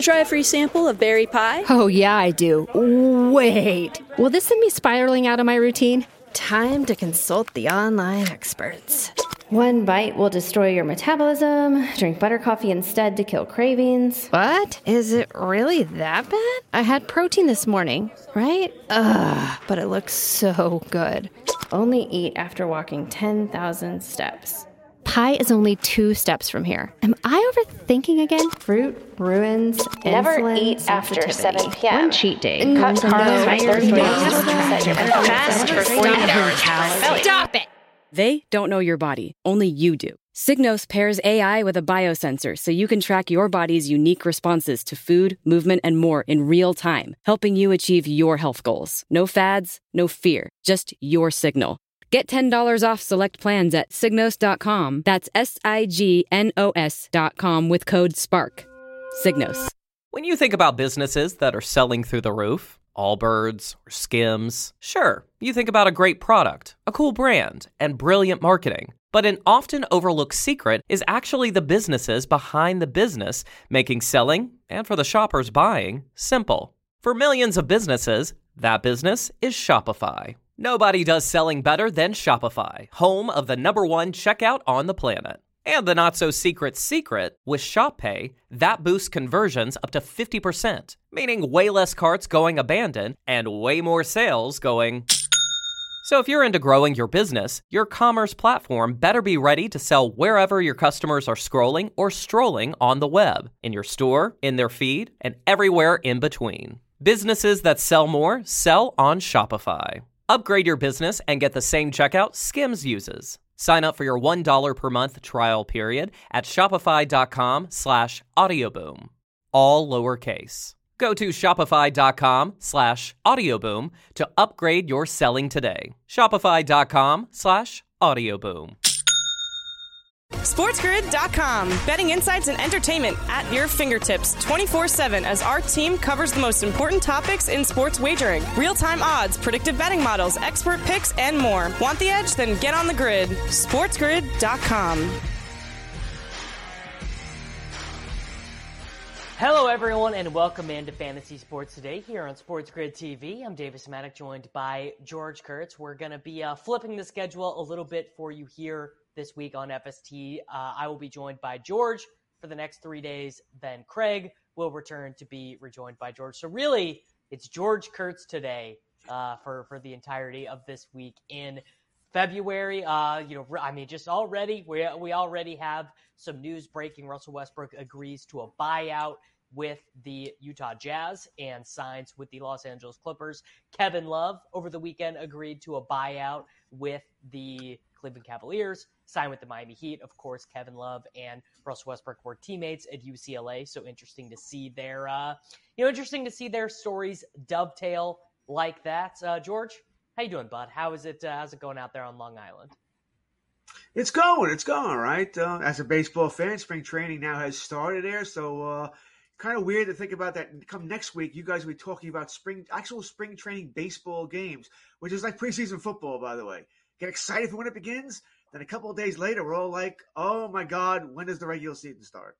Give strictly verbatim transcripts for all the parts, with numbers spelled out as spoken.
Try a free sample of berry pie? Oh, yeah, I do. Wait. Will this send me spiraling out of my routine? Time to consult the online experts. One bite will destroy your metabolism. Drink butter coffee instead to kill cravings. What? Is it really that bad? I had protein this morning, right? Ugh, but it looks so good. Only eat after walking ten thousand steps. Pie is only two steps from here. Am I overthinking again? Fruit ruins Never insulin eat after sensitivity. seven p.m. One cheat day. Cut Carbs carbs by thirty days. Fast Fast for forty-eight hours. Stop it! They don't know your body. Only you do. Signos pairs A I with a biosensor so you can track your body's unique responses to food, movement, and more in real time, helping you achieve your health goals. No fads, no fear, just your signal. Get ten dollars off select plans at signos dot com. That's S I G N O S dot com with code SPARK. Signos. When you think about businesses that are selling through the roof, Allbirds or Skims, sure, you think about a great product, a cool brand, and brilliant marketing. But an often overlooked secret is actually the businesses behind the business, making selling, and for the shoppers buying, simple. For millions of businesses, that business is Shopify. Nobody does selling better than Shopify, home of the number one checkout on the planet. And the not-so-secret secret, with Shop Pay, that boosts conversions up to fifty percent, meaning way less carts going abandoned and way more sales going... So if you're into growing your business, your commerce platform better be ready to sell wherever your customers are scrolling or strolling on the web, in your store, in their feed, and everywhere in between. Businesses that sell more sell on Shopify. Upgrade your business and get the same checkout Skims uses. Sign up for your one dollar per month trial period at shopify.com slash audioboom. All lowercase. Go to shopify.com slash audioboom to upgrade your selling today. Shopify.com slash audioboom. SportsGrid dot com. Betting insights and entertainment at your fingertips twenty-four seven as our team covers the most important topics in sports wagering. Real-time odds, predictive betting models, expert picks, and more. Want the edge? Then get on the grid. SportsGrid dot com. Hello, everyone, and welcome into Fantasy Sports Today here on SportsGrid T V. I'm Davis Maddock, joined by George Kurtz. We're going to be uh, flipping the schedule a little bit for you here this week on F S T. Uh, I will be joined by George for the next three days. Then Craig will return to be rejoined by George. So really, it's George Kurtz today uh, for, for the entirety of this week in February. Uh, you know, I mean, just already, we, we already have some news breaking. Russell Westbrook agrees to a buyout with the Utah Jazz and signs with the Los Angeles Clippers. Kevin Love over the weekend agreed to a buyout with the Cleveland Cavaliers, signed with the Miami Heat. Of course, Kevin Love and Russell Westbrook were teammates at U C L A, so interesting to see their, uh, you know, interesting to see their stories dovetail like that. Uh, George, how you doing, bud? How is it? Uh, how's it going out there on Long Island? It's going. It's going, right? Uh, as a baseball fan, spring training now has started there, so uh, kind of weird to think about that. Come next week, you guys will be talking about spring, actual spring training baseball games, which is like preseason football, by the way. Get excited for when it begins. Then a couple of days later, we're all like, oh, my God, when does the regular season start?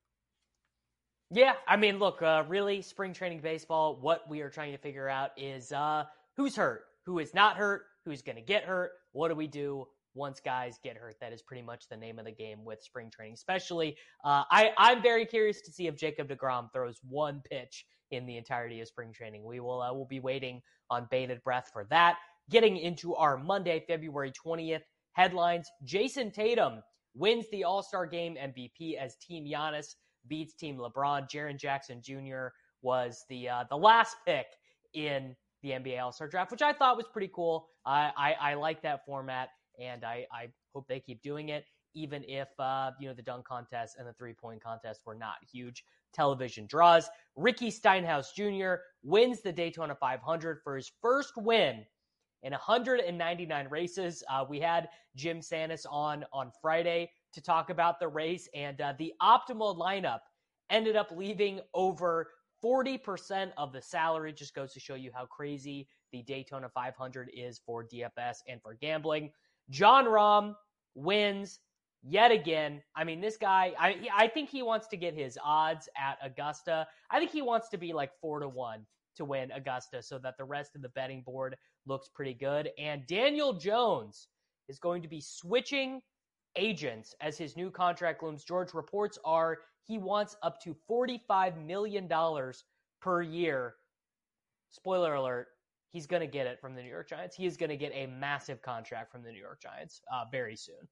Yeah, I mean, look, uh, really, spring training baseball, what we are trying to figure out is uh, who's hurt, who is not hurt, who's going to get hurt, what do we do once guys get hurt? That is pretty much the name of the game with spring training, especially. Uh, I, I'm very curious to see if Jacob deGrom throws one pitch in the entirety of spring training. We will uh, we'll be waiting on bated breath for that. Getting into our Monday, February twentieth headlines, Jason Tatum wins the All-Star Game M V P as Team Giannis beats Team LeBron. Jaren Jackson Junior was the uh, the last pick in the N B A All-Star Draft, which I thought was pretty cool. I, I, I like that format, and I, I hope they keep doing it, even if uh, you know the dunk contest and the three-point contest were not huge television draws. Ricky Stenhouse Junior wins the Daytona five hundred for his first win in one hundred ninety-nine races. Uh, we had Jim Sannes on on Friday to talk about the race, and uh, the optimal lineup ended up leaving over forty percent of the salary. Just goes to show you how crazy the Daytona five hundred is for D F S and for gambling. John Rahm wins yet again. I mean, this guy, I I think he wants to get his odds at Augusta. I think he wants to be like four to one to win Augusta so that the rest of the betting board looks pretty good. And Daniel Jones is going to be switching agents as his new contract looms. George, reports are he wants up to forty-five million dollars per year. Spoiler alert, he's going to get it from the New York Giants. He is going to get a massive contract from the New York Giants uh, very soon.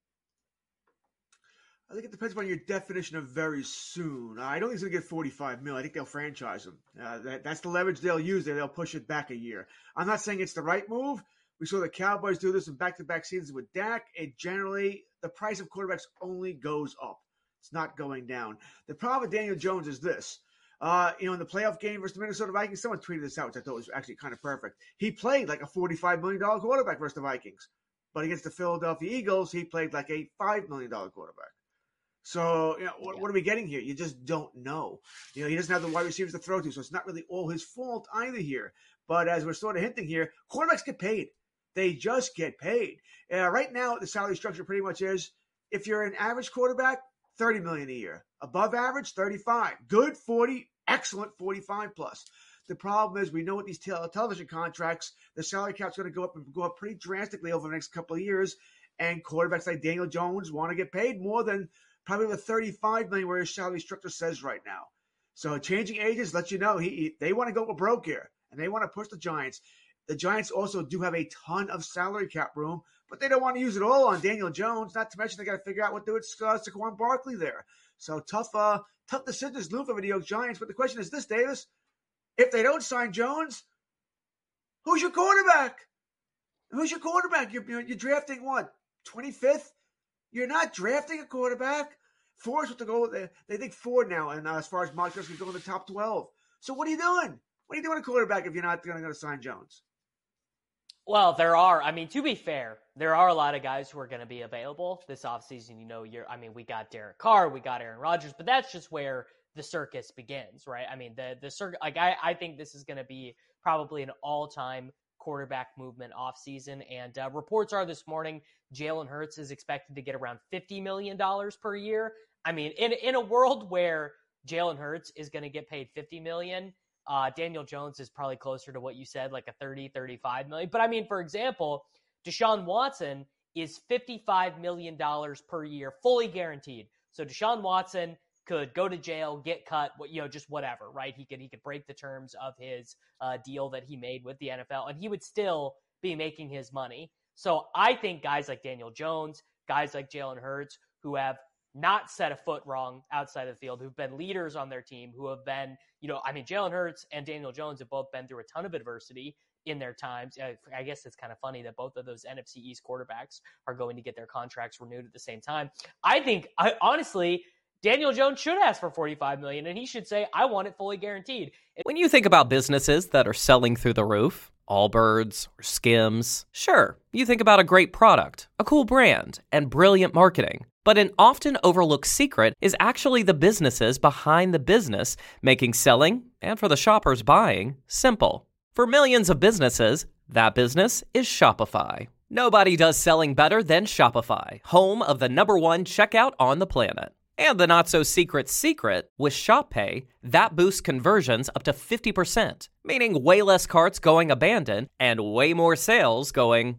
I think it depends on your definition of very soon. I don't think he's going to get forty-five mil. I think they'll franchise him. Uh, that, that's the leverage they'll use there. They'll push it back a year. I'm not saying it's the right move. We saw the Cowboys do this in back-to-back seasons with Dak. It generally, the price of quarterbacks only goes up. It's not going down. The problem with Daniel Jones is this. Uh, you know, in the playoff game versus the Minnesota Vikings, someone tweeted this out, which I thought was actually kind of perfect. He played like a forty-five million dollars quarterback versus the Vikings. But against the Philadelphia Eagles, he played like a five million dollars quarterback. So, you know, what, yeah. what are we getting here? You just don't know. You know, he doesn't have the wide receivers to throw to, so it's not really all his fault either here. But as we're sort of hinting here, quarterbacks get paid. They just get paid. Uh, right now, the salary structure pretty much is, if you're an average quarterback, thirty million dollars a year. Above average, thirty-five. Good, forty. Excellent, forty-five plus. The problem is we know with these tele- television contracts, the salary cap's going to go up and go up pretty drastically over the next couple of years. And quarterbacks like Daniel Jones want to get paid more than probably the thirty-five million dollars where his salary structure says right now. So changing agents lets you know he, he they want to go broke here, and they want to push the Giants. The Giants also do have a ton of salary cap room, but they don't want to use it all on Daniel Jones. Not to mention they got to figure out what to do with uh, Saquon Barkley there. So tough, uh, tough decisions loom for the New York Giants. But the question is this, Davis: if they don't sign Jones, who's your quarterback? Who's your quarterback? You're you're, you're drafting what, twenty-fifth? You're not drafting a quarterback. Four's what to go. They, they think four now, and uh, as far as mock drafts, we go in the top twelve. So what are you doing? What are you doing a quarterback if you're not going to sign Jones? Well, there are, I mean, to be fair, there are a lot of guys who are going to be available this offseason. You know, you're, I mean, we got Derek Carr, we got Aaron Rodgers, but that's just where the circus begins, right? I mean, the, the circus, like, I, I think this is going to be probably an all-time quarterback movement offseason. And uh, reports are this morning, Jalen Hurts is expected to get around fifty million dollars per year. I mean, in, in a world where Jalen Hurts is going to get paid fifty million dollars, Uh, Daniel Jones is probably closer to what you said, like a thirty, thirty-five million. But I mean, for example, Deshaun Watson is fifty-five million dollars per year, fully guaranteed. So Deshaun Watson could go to jail, get cut, you know, just whatever, right? He could, he could break the terms of his uh, deal that he made with the N F L, and he would still be making his money. So I think guys like Daniel Jones, guys like Jalen Hurts, who have not set a foot wrong outside of the field, who've been leaders on their team, who have been, you know, I mean, Jalen Hurts and Daniel Jones have both been through a ton of adversity in their times. I guess it's kind of funny that both of those N F C East quarterbacks are going to get their contracts renewed at the same time. I think, I, honestly, Daniel Jones should ask for forty-five million dollars, and he should say, I want it fully guaranteed. When you think about businesses that are selling through the roof, Allbirds or Skims, sure, you think about a great product, a cool brand, and brilliant marketing. But an often overlooked secret is actually the businesses behind the business, making selling, and for the shoppers buying, simple. For millions of businesses, that business is Shopify. Nobody does selling better than Shopify, home of the number one checkout on the planet. And the not-so-secret secret, with Shop Pay, that boosts conversions up to fifty percent, meaning way less carts going abandoned and way more sales going...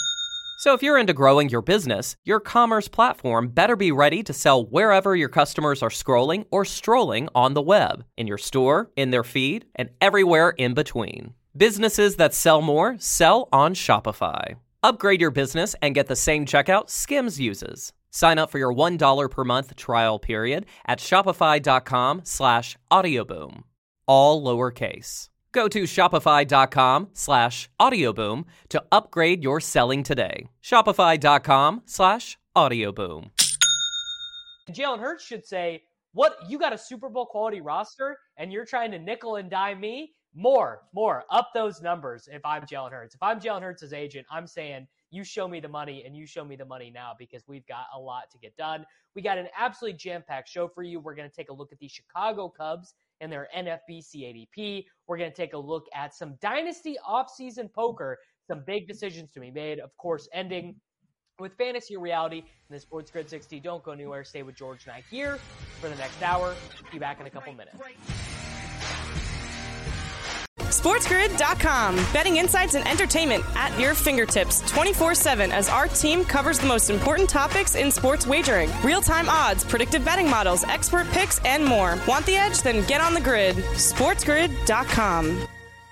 So if you're into growing your business, your commerce platform better be ready to sell wherever your customers are scrolling or strolling on the web, in your store, in their feed, and everywhere in between. Businesses that sell more sell on Shopify. Upgrade your business and get the same checkout Skims uses. Sign up for your one dollar per month trial period at shopify.com slash audioboom. All lowercase. Go to shopify.com slash audioboom to upgrade your selling today. Shopify.com slash audioboom. Jalen Hurts should say, what, you got a Super Bowl quality roster and you're trying to nickel and dime me? More, more, up those numbers if I'm Jalen Hurts. If I'm Jalen Hurts' agent, I'm saying, you show me the money, and you show me the money now because we've got a lot to get done. We got an absolutely jam-packed show for you. We're going to take a look at the Chicago Cubs and their N F B C A D P. We're going to take a look at some dynasty offseason poker, some big decisions to be made, of course, ending with fantasy or reality in the Sports Grid sixty. Don't go anywhere. Stay with George and I here for the next hour. Be back in a couple minutes. SportsGrid dot com. Betting insights and entertainment at your fingertips twenty-four seven as our team covers the most important topics in sports wagering. Real-time odds, predictive betting models, expert picks, and more. Want the edge? Then get on the grid. SportsGrid dot com.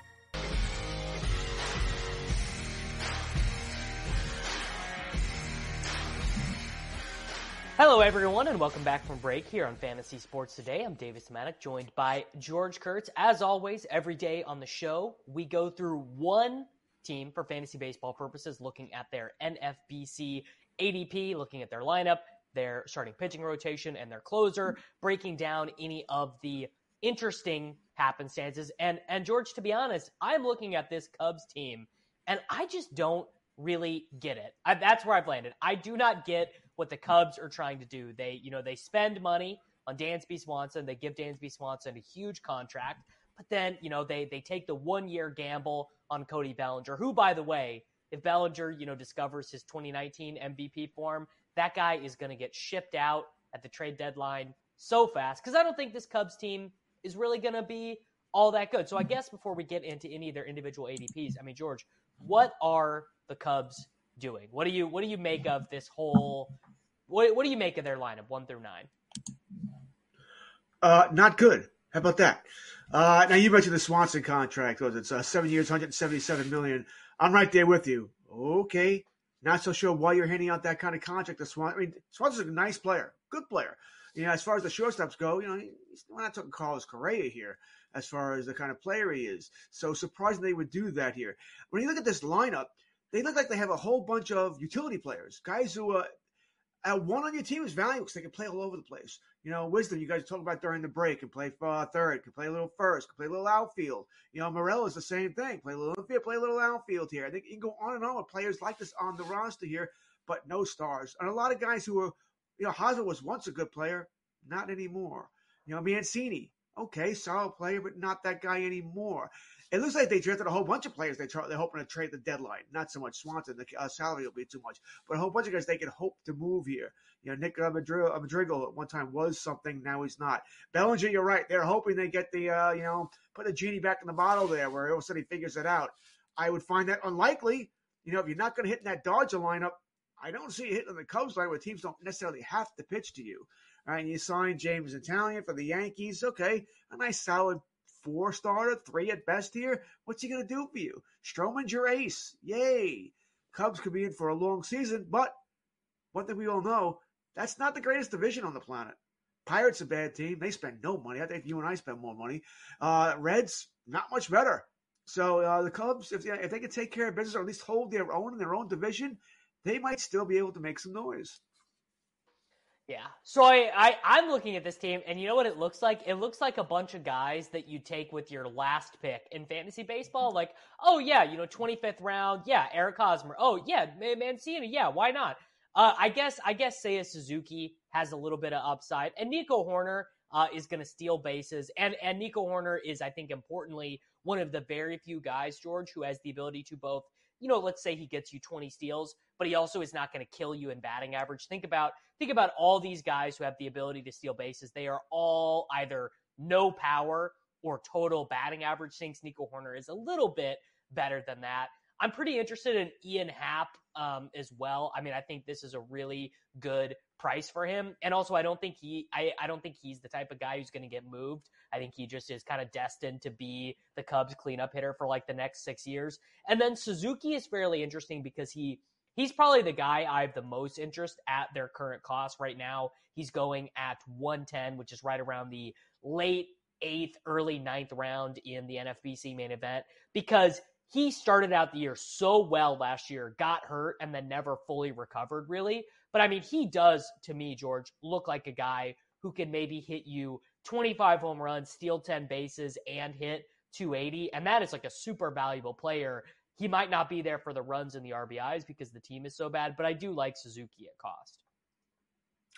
Hello, everyone, and welcome back from break here on Fantasy Sports Today. I'm Davis Maddock, joined by George Kurtz. As always, every day on the show, we go through one team for fantasy baseball purposes, looking at their N F B C A D P, looking at their lineup, their starting pitching rotation, and their closer, breaking down any of the interesting happenstances. And, and George, to be honest, I'm looking at this Cubs team, and I just don't really get it. I, that's where I've landed. I do not get what the Cubs are trying to do. They, you know, they spend money on Dansby Swanson. They give Dansby Swanson a huge contract, but then, you know, they, they take the one year gamble on Cody Bellinger, who, by the way, if Bellinger, you know, discovers his twenty nineteen M V P form, that guy is going to get shipped out at the trade deadline so fast. Cause I don't think this Cubs team is really going to be all that good. So I guess before we get into any of their individual A D Ps, I mean, George, what are the Cubs doing? What do you, what do you make of this whole, what, what do you make of their lineup one through nine? Uh, not good. How about that? Uh, now you mentioned the Swanson contract. Was it's uh, seven years, one hundred seventy-seven million dollars. I'm right there with you. Okay. Not so sure why you're handing out that kind of contract to Swanson. I mean, Swanson's a nice player, good player. You know, as far as the shortstops go, you know, he's, we're not talking Carlos Correa here as far as the kind of player he is. So surprising they would do that here. When you look at this lineup, they look like they have a whole bunch of utility players, guys who uh, uh, one on your team is valuable because they can play all over the place. You know, Wisdom, you guys talk about during the break, can play uh, third, can play a little first, can play a little outfield. You know, Morel is the same thing. Play a little infield, play a little outfield here. I think you can go on and on with players like this on the roster here, but no stars. And a lot of guys who are, you know, Hosmer was once a good player, not anymore. You know, Mancini, okay, solid player, but not that guy anymore. It looks like they drafted a whole bunch of players they tra- they're hoping to trade the deadline. Not so much Swanson. The uh, salary will be too much. But a whole bunch of guys they can hope to move here. You know, Nick uh, Madrigal, uh, Madrigal at one time was something. Now he's not. Bellinger, you're right. They're hoping they get the, uh, you know, put the genie back in the bottle there where all of a sudden he figures it out. I would find that unlikely. You know, if you're not going to hit in that Dodger lineup, I don't see you hitting in the Cubs lineup where teams don't necessarily have to pitch to you. All right, and you sign James Italian for the Yankees. Okay, a nice solid four starter, three at best here. What's he going to do for you? Stroman's your ace. Yay. Cubs could be in for a long season, but one thing we all know, that's not the greatest division on the planet. Pirates a bad team. They spend no money. I think you and I spend more money. Uh, Reds, not much better. So uh, the Cubs, if they, if they can take care of business or at least hold their own in their own division, they might still be able to make some noise. Yeah. So I, I, I'm looking at this team, and you know what it looks like? It looks like a bunch of guys that you take with your last pick in fantasy baseball. Like, oh, yeah, you know, twenty-fifth round. Yeah, Eric Hosmer. Oh, yeah, Mancini. Yeah, why not? Uh, I guess I guess Seiya Suzuki has a little bit of upside. And Nico Hoerner uh, is going to steal bases. And, and Nico Hoerner is, I think, importantly, one of the very few guys, George, who has the ability to both, you know, let's say he gets you twenty steals, but he also is not going to kill you in batting average. Think about think about all these guys who have the ability to steal bases. They are all either no power or total batting average. Thinks Nico Hoerner is a little bit better than that. I'm pretty interested in Ian Happ um, as well. I mean, I think this is a really good price for him. And also, I don't think he I, I don't think he's the type of guy who's going to get moved. I think he just is kind of destined to be the Cubs cleanup hitter for like the next six years. And then Suzuki is fairly interesting because he He's probably the guy I have the most interest at their current cost right now. He's going at one ten, which is right around the late eighth, early ninth round in the N F B C main event, because he started out the year so well last year, got hurt, and then never fully recovered, really. But, I mean, he does, to me, George, look like a guy who can maybe hit you twenty-five home runs, steal ten bases, and hit two eighty, and that is like a super valuable player. He might not be there for the runs and the R B Is because the team is so bad, but I do like Suzuki at cost.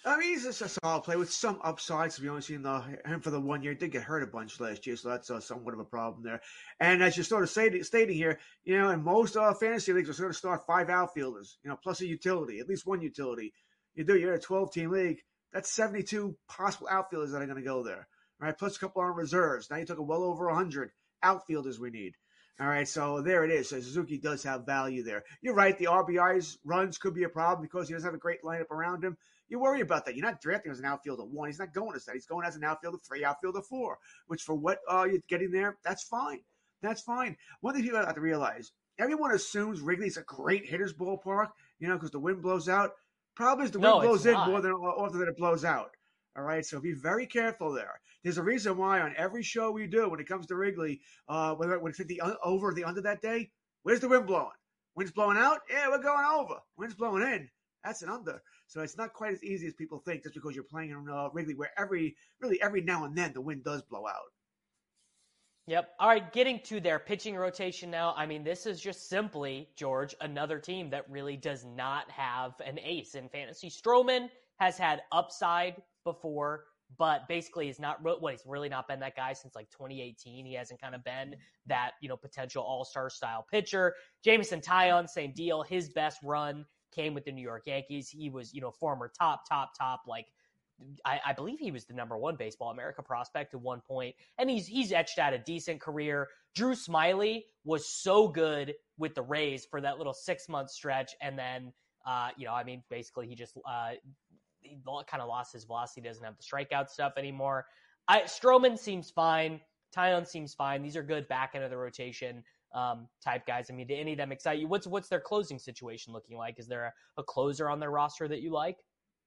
I mean, he's just a solid play with some upsides. We've only seen the, him for the one year. He did get hurt a bunch last year, so that's uh, somewhat of a problem there. And as you're sort of stating, stating here, you know, in most uh, fantasy leagues, we're sort of start five outfielders, you know, plus a utility, at least one utility. You do, you're in a twelve-team league. That's seventy-two possible outfielders that are going to go there, right? Plus a couple on reserves. Now you took a well over one hundred outfielders we need. All right, so there it is. So Suzuki does have value there. You're right. The R B Is runs could be a problem because he doesn't have a great lineup around him. You worry about that. You're not drafting as an outfielder one. He's not going as that. He's going as an outfielder three, outfielder four, which for what uh, you're getting there, that's fine. That's fine. One thing people have to realize, everyone assumes Wrigley's a great hitter's ballpark, you know, because the wind blows out. Problem is the wind No, blows it's in not. more than often than it blows out. All right, so be very careful there. There's a reason why on every show we do when it comes to Wrigley, uh, whether when it's the over or the under that day, where's the wind blowing? Wind's blowing out? Yeah, we're going over. Wind's blowing in. That's an under. So it's not quite as easy as people think just because you're playing in uh, Wrigley where every, really every now and then the wind does blow out. Yep. All right, getting to their pitching rotation now. I mean, this is just simply, George, another team that really does not have an ace in fantasy. Stroman has had upside before, but basically is not what well, he's really not been that guy since like twenty eighteen. He hasn't kind of been that, you know, potential all-star style pitcher. Jameson Taillon, same deal. His best run came with the New York Yankees. He was, you know, former top, top, top, like I, I believe he was the number one Baseball America prospect at one point, and he's he's etched out a decent career. Drew Smyly was so good with the Rays for that little six month stretch, and then uh, you know, I mean, basically he just uh, he kind of lost his velocity. He doesn't have the strikeout stuff anymore. I, Stroman seems fine. Taillon seems fine. These are good back end of the rotation um, type guys. I mean, do any of them excite you? What's what's their closing situation looking like? Is there a, a closer on their roster that you like?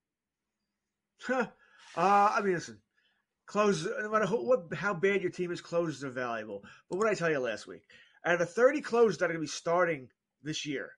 uh, I mean, listen, close, no matter who, what, how bad your team is, closers are valuable. But what did I tell you last week? Out of the thirty closers that are going to be starting this year,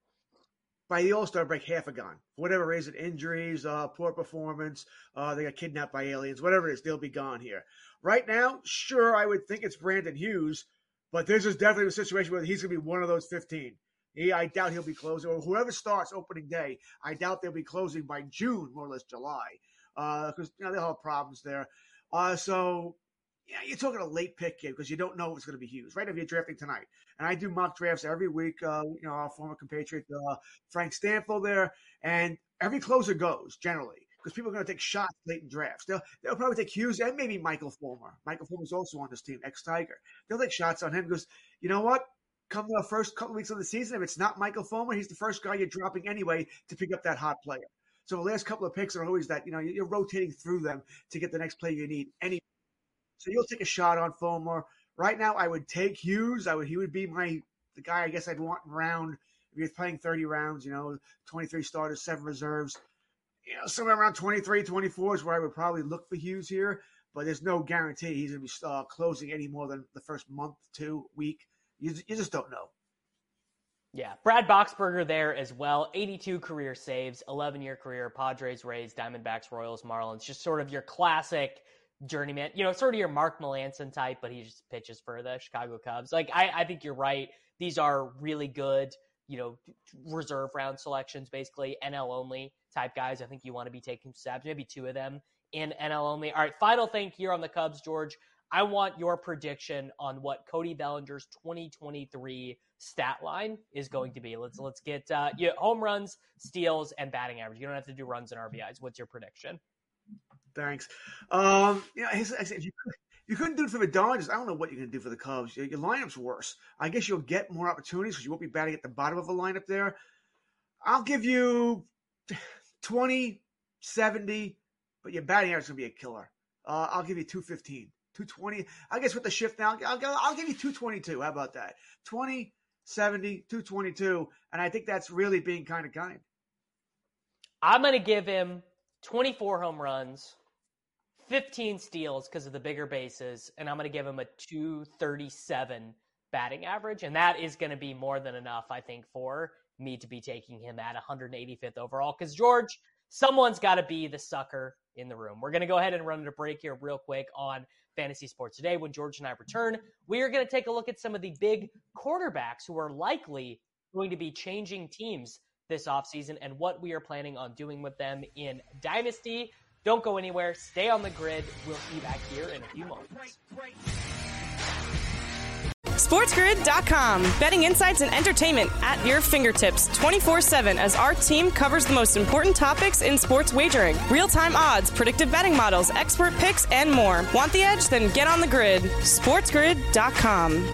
by the All-Star break, half are gone. For whatever reason, injuries, uh, poor performance, uh, they got kidnapped by aliens, whatever it is, they'll be gone here. Right now, sure, I would think it's Brandon Hughes, but this is definitely a situation where he's going to be one of those fifteen. He, I doubt he'll be closing, or whoever starts opening day, I doubt they'll be closing by June, more or less July. Because uh, you know they'll have problems there. Uh, so yeah, you're talking a late pick kid because you don't know if it's going to be Hughes, right? If you're drafting tonight, and I do mock drafts every week. Uh, you know, our former compatriot uh, Frank Stanfield there, and every closer goes generally because people are going to take shots late in drafts. They'll they'll probably take Hughes and maybe Michael Fulmer. Michael Fulmer's also on this team, ex-Tiger. They'll take shots on him because you know what? Come the first couple weeks of the season, if it's not Michael Fulmer, he's the first guy you're dropping anyway to pick up that hot player. So the last couple of picks are always that, you know, you're rotating through them to get the next player you need. Any, so you'll take a shot on Fulmer. Right now, I would take Hughes. I would he would be my the guy I guess I'd want in round if you're playing thirty rounds, you know, twenty-three starters, seven reserves. You know, somewhere around twenty-three, twenty-four is where I would probably look for Hughes here. But there's no guarantee he's going to be uh, closing any more than the first month, two, week. You, you just don't know. Yeah, Brad Boxberger there as well. eighty-two career saves, eleven-year career, Padres, Rays, Diamondbacks, Royals, Marlins. Just sort of your classic journeyman, you know, sort of your Mark Melancon type, but he just pitches for the Chicago Cubs. Like, I, I think you're right. These are really good, you know, reserve round selections, basically, N L only type guys. I think you want to be taking stabs, maybe two of them in N L only. All right, final thing here on the Cubs, George. I want your prediction on what Cody Bellinger's twenty twenty-three stat line is going to be. Let's let's get uh, yeah, home runs, steals, and batting average. You don't have to do runs and R B Is. What's your prediction? Thanks. Um, yeah, if you, you couldn't do it for the Dodgers, I don't know what you're going to do for the Cubs. Your, your lineup's worse. I guess you'll get more opportunities because you won't be batting at the bottom of the lineup there. I'll give you twenty, seventy, but your batting average is going to be a killer. Uh, I'll give you two fifteen. two twenty. I guess with the shift now, I'll, I'll, I'll give you two twenty-two. How about that? twenty, seventy, two twenty-two. And I think that's really being kind of kind. I'm going to give him twenty-four home runs, fifteen steals because of the bigger bases, and I'm going to give him a two thirty-seven batting average. And that is going to be more than enough, I think, for me to be taking him at one hundred eighty-fifth overall. Because, George, someone's got to be the sucker in the room. We're going to go ahead and run a break here real quick on Fantasy Sports Today. When George and I return, we are going to take a look at some of the big quarterbacks who are likely going to be changing teams this offseason and what we are planning on doing with them in Dynasty. Don't go anywhere. Stay on the grid. We'll see you back here in a few moments. SportsGrid dot com. Betting insights and entertainment at your fingertips twenty-four seven as our team covers the most important topics in sports wagering. Real-time odds, predictive betting models, expert picks, and more. Want the edge? Then get on the grid. SportsGrid dot com.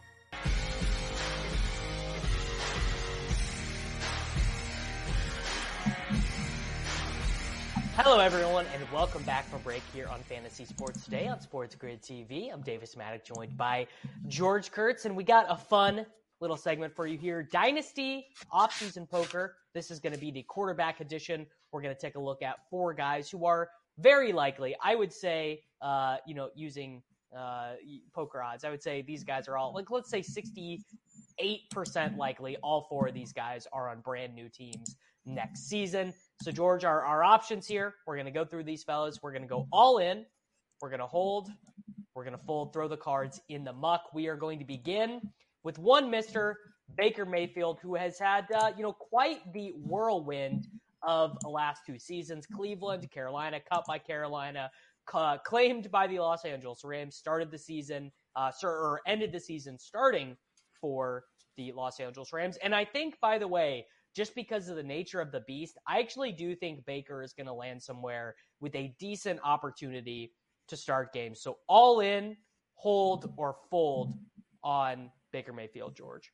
Hello, everyone, and welcome back from break here on Fantasy Sports Today on Sports Grid T V. I'm Davis Maddock, joined by George Kurtz, and we got a fun little segment for you here. Dynasty Offseason Poker. This is going to be the quarterback edition. We're going to take a look at four guys who are very likely, I would say, uh, you know, using uh, poker odds, I would say these guys are all, like, let's say sixty-eight percent likely all four of these guys are on brand new teams next season. So, George, our, our options here, we're going to go through these fellas. We're going to go all in. We're going to hold. We're going to fold, throw the cards in the muck. We are going to begin with one Mister Baker Mayfield, who has had, uh, you know, quite the whirlwind of the last two seasons. Cleveland, Carolina, cut by Carolina, uh, claimed by the Los Angeles Rams, started the season, uh, or ended the season starting for the Los Angeles Rams. And I think, by the way, just because of the nature of the beast, I actually do think Baker is going to land somewhere with a decent opportunity to start games. So all in, hold, or fold on Baker Mayfield, George.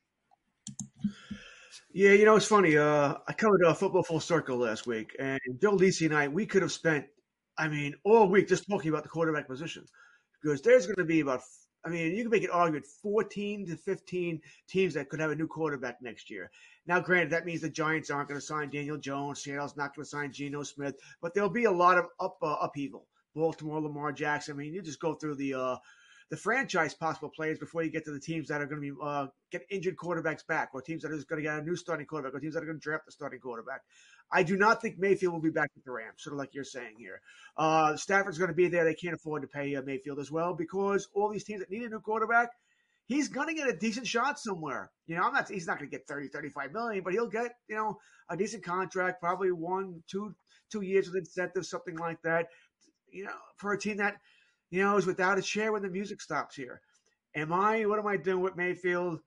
Yeah, you know, it's funny. Uh, I covered uh, Football Full Circle last week, and Joe Lisi and I, we could have spent, I mean, all week just talking about the quarterback position, because there's going to be about, I mean, you can make an argument, fourteen to fifteen teams that could have a new quarterback next year. Now, granted, that means the Giants aren't going to sign Daniel Jones. Seattle's not going to sign Geno Smith. But there'll be a lot of up uh, upheaval. Baltimore, Lamar Jackson. I mean, you just go through the uh, the franchise possible players before you get to the teams that are going to be uh, get injured quarterbacks back, or teams that are just going to get a new starting quarterback, or teams that are going to draft a starting quarterback. I do not think Mayfield will be back with the Rams, sort of like you're saying here. Uh, Stafford's going to be there. They can't afford to pay uh, Mayfield as well, because all these teams that need a new quarterback, he's going to get a decent shot somewhere. You know, I'm not, he's not going to get thirty, thirty-five million, but he'll get, you know, a decent contract, probably one, two, two years with incentives, something like that. You know, for a team that, you know, is without a chair when the music stops here. Am I, what am I doing with Mayfield?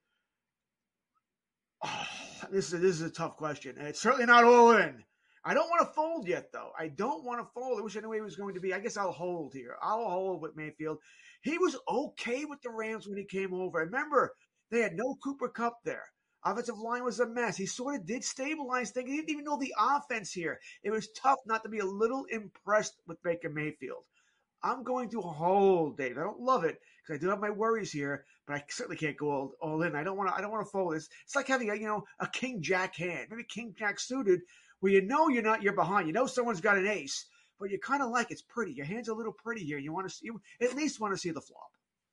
Oh, this is, this is a tough question. And it's certainly not all in. I don't want to fold yet, though. I don't want to fold. I wish I knew he was going to be. I guess I'll hold here. I'll hold with Mayfield. He was okay with the Rams when he came over. Remember, they had no Cooper Kupp there. Offensive line was a mess. He sort of did stabilize things. He didn't even know the offense here. It was tough not to be a little impressed with Baker Mayfield. I'm going to hold, Dave. I don't love it because I do have my worries here, but I certainly can't go all, all in. I don't want to. I don't want to fold this. It's like having a, you know, a King Jack hand, maybe King Jack suited, where you know you're not. You're behind. You know someone's got an ace, but you kind of like it's pretty. Your hand's a little pretty here. You want to see. You at least want to see the flop.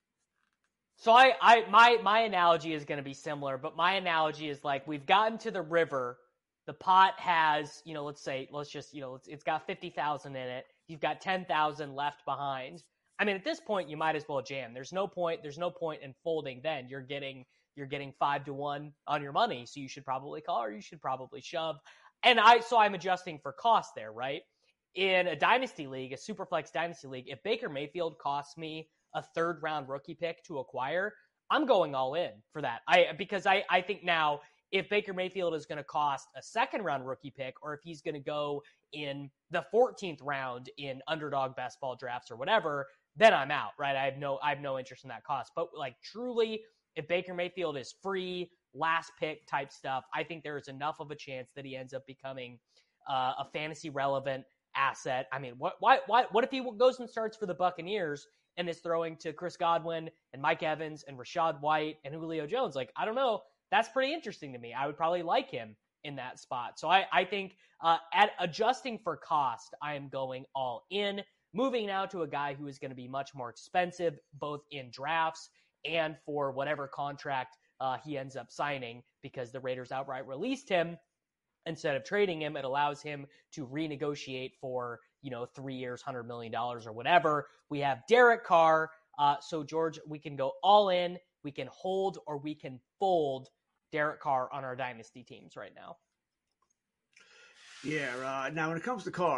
So I, I, my, my analogy is going to be similar, but my analogy is like we've gotten to the river. The pot has, you know, let's say, let's just, you know, it's, it's got fifty thousand in it. You've got ten thousand left behind. I mean, at this point, you might as well jam. There's no point. There's no point in folding. Then you're getting, you're getting five to one on your money. So you should probably call or you should probably shove. And I, so I'm adjusting for cost there, right? In a dynasty league, a Superflex dynasty league, if Baker Mayfield costs me a third round rookie pick to acquire, I'm going all in for that. I, because I, I think now if Baker Mayfield is going to cost a second round rookie pick, or if he's going to go in the fourteenth round in underdog best ball drafts or whatever, then I'm out, right? I have no, I have no interest in that cost. But like truly, if Baker Mayfield is free, last pick type stuff, I think there is enough of a chance that he ends up becoming uh, a fantasy relevant asset. I mean, what, why, why, what if he goes and starts for the Buccaneers and is throwing to Chris Godwin and Mike Evans and Rashad White and Julio Jones? Like, I don't know. That's pretty interesting to me. I would probably like him in that spot. So I, I think uh, at adjusting for cost, I am going all in. Moving now to a guy who is going to be much more expensive, both in drafts and for whatever contract uh, he ends up signing, because the Raiders outright released him. Instead of trading him, it allows him to renegotiate for, you know, three years, one hundred million dollars or whatever. We have Derek Carr. Uh, so, George, we can go all in, we can hold, or we can fold Derek Carr on our dynasty teams right now. Yeah. Uh, now, when it comes to Carr,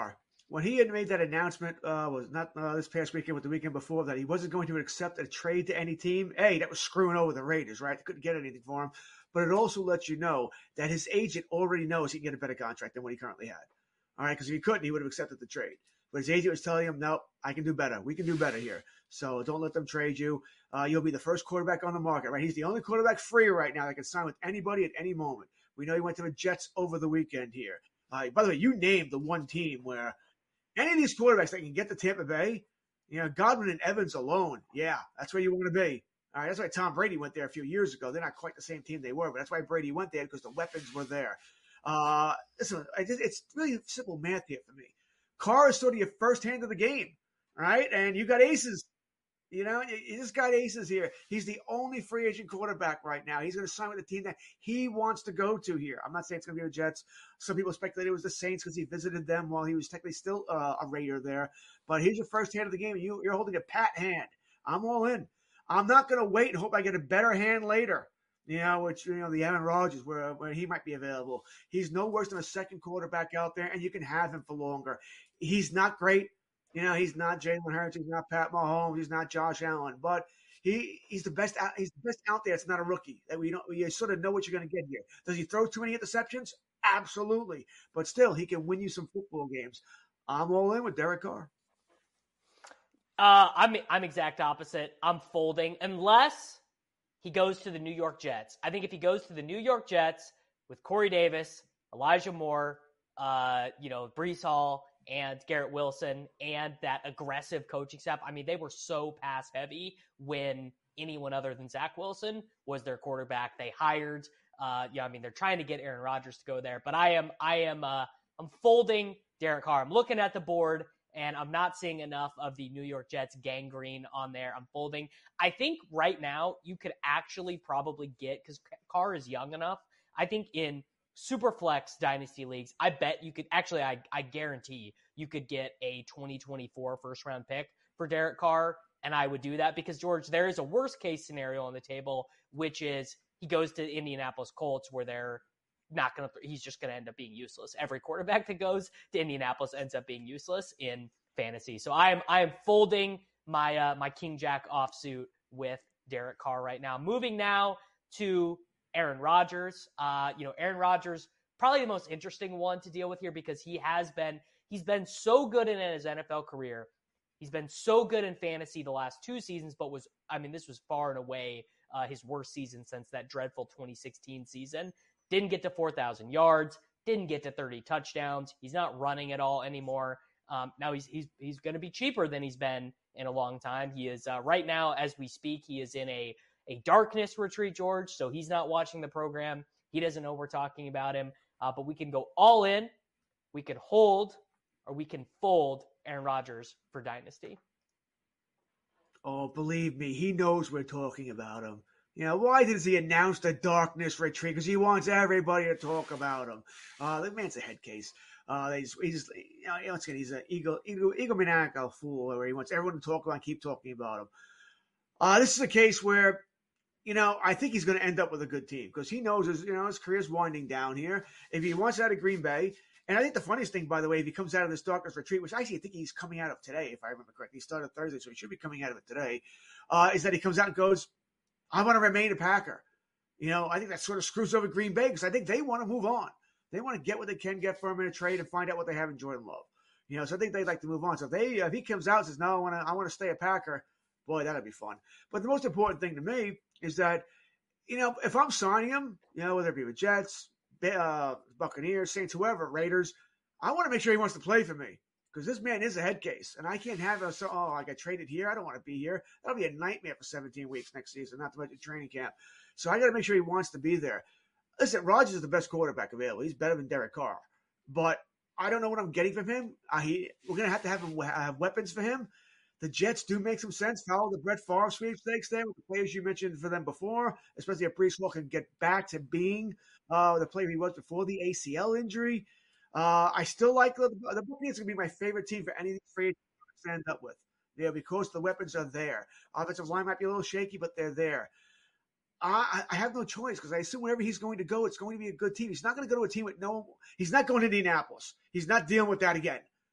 when he had made that announcement, uh, was not uh, this past weekend, but the weekend before, that he wasn't going to accept a trade to any team, hey, that was screwing over the Raiders, right? They couldn't get anything for him. But it also lets you know that his agent already knows he can get a better contract than what he currently had. All right, because if he couldn't, he would have accepted the trade. But his agent was telling him, no, I can do better. We can do better here. So don't let them trade you. Uh, you'll be the first quarterback on the market, right? He's the only quarterback free right now that can sign with anybody at any moment. We know he went to the Jets over the weekend here. Uh, by the way, you named the one team where any of these quarterbacks that can get to Tampa Bay, you know, Godwin and Evans alone, yeah, that's where you want to be. All right, that's why Tom Brady went there a few years ago. They're not quite the same team they were, but that's why Brady went there, because the weapons were there. Uh, listen, I just, it's really simple math here for me. Carr is sort of your first hand of the game, right? And you got aces. You know, you just got aces here. He's the only free agent quarterback right now. He's going to sign with the team that he wants to go to here. I'm not saying it's going to be the Jets. Some people speculate it was the Saints because he visited them while he was technically still uh, a Raider there. But here's your first hand of the game. You, you're holding a pat hand. I'm all in. I'm not going to wait and hope I get a better hand later. You know, which, you know, the Aaron Rodgers, where, where he might be available. He's no worse than a second quarterback out there, and you can have him for longer. He's not great. You know, he's not Jalen Hurts. He's not Pat Mahomes. He's not Josh Allen. But he he's the best out, he's the best out there. It's not a rookie. That we don't we sort of know what you're going to get here. Does he throw too many interceptions? Absolutely. But still, he can win you some football games. I'm all in with Derek Carr. Uh, I'm I'm exact opposite. I'm folding unless he goes to the New York Jets. I think if he goes to the New York Jets with Corey Davis, Elijah Moore, uh, you know, Breece Hall, and Garrett Wilson, and that aggressive coaching staff. I mean, they were so pass heavy when anyone other than Zach Wilson was their quarterback. They hired, uh, yeah, I mean, they're trying to get Aaron Rodgers to go there, but I am, I am, uh, I'm folding Derek Carr. I'm looking at the board and I'm not seeing enough of the New York Jets gangrene on there. I'm folding. I think right now you could actually probably get, because Carr is young enough, I think in Superflex Dynasty Leagues, I bet you could, actually, I, I guarantee you could get a twenty twenty-four first round pick for Derek Carr, and I would do that because, George, there is a worst case scenario on the table, which is he goes to Indianapolis Colts where they're not going to, he's just going to end up being useless. Every quarterback that goes to Indianapolis ends up being useless in fantasy. So I am, I am folding my, uh, my King Jack offsuit with Derek Carr right now. Moving now to Aaron Rodgers. Uh, you know, Aaron Rodgers, probably the most interesting one to deal with here because he has been, he's been so good in his N F L career. He's been so good in fantasy the last two seasons, but was, I mean, this was far and away uh, his worst season since that dreadful twenty sixteen season. Didn't get to four thousand yards, didn't get to thirty touchdowns. He's not running at all anymore. Um, now he's, he's, he's going to be cheaper than he's been in a long time. He is uh, right now, as we speak, he is in a, a darkness retreat, George. So he's not watching the program. He doesn't know we're talking about him, uh, but we can go all in. We can hold or we can fold Aaron Rodgers for Dynasty. Oh, believe me, he knows we're talking about him. You know, why does he announce the darkness retreat? Because he wants everybody to talk about him. Uh, the man's a head case. Uh, he's, he's, you know, once again, he's an ego, ego, egomaniacal fool where he wants everyone to talk about and keep talking about him. Uh, this is a case where, you know, I think he's going to end up with a good team because he knows his, you know, his career's winding down here. If he wants out of Green Bay, and I think the funniest thing, by the way, if he comes out of this darkness retreat, which actually I think he's coming out of today, if I remember correctly, he started Thursday, so he should be coming out of it today, uh, is that he comes out and goes, I want to remain a Packer. You know, I think that sort of screws over Green Bay because I think they want to move on. They want to get what they can get for him in a trade and find out what they have in Jordan Love. You know, so I think they'd like to move on. So if they, if he comes out and says, no, I want to, I want to stay a Packer, boy, that'd be fun. But the most important thing to me is that, you know, if I'm signing him, you know, whether it be with Jets, uh, Buccaneers, Saints, whoever, Raiders, I want to make sure he wants to play for me because this man is a head case. And I can't have a, so, oh, I got traded here. I don't want to be here. That'll be a nightmare for seventeen weeks next season, not to mention training camp. So I got to make sure he wants to be there. Listen, Rodgers is the best quarterback available. He's better than Derek Carr. But I don't know what I'm getting from him. Uh, he, we're going to have to have, him, have weapons for him. The Jets do make some sense. Follow the Brett Favre sweepstakes there with the players you mentioned for them before, especially if Breece Hall can get back to being uh, the player he was before the A C L injury. Uh, I still like the, the Buccaneers. Going to be my favorite team for any of these free agents to stand up with. You know, because the weapons are there. Offensive line might be a little shaky, but they're there. I, I have no choice because I assume wherever he's going to go, it's going to be a good team. He's not going to go to a team with no – he's not going to Indianapolis. He's not dealing with that again.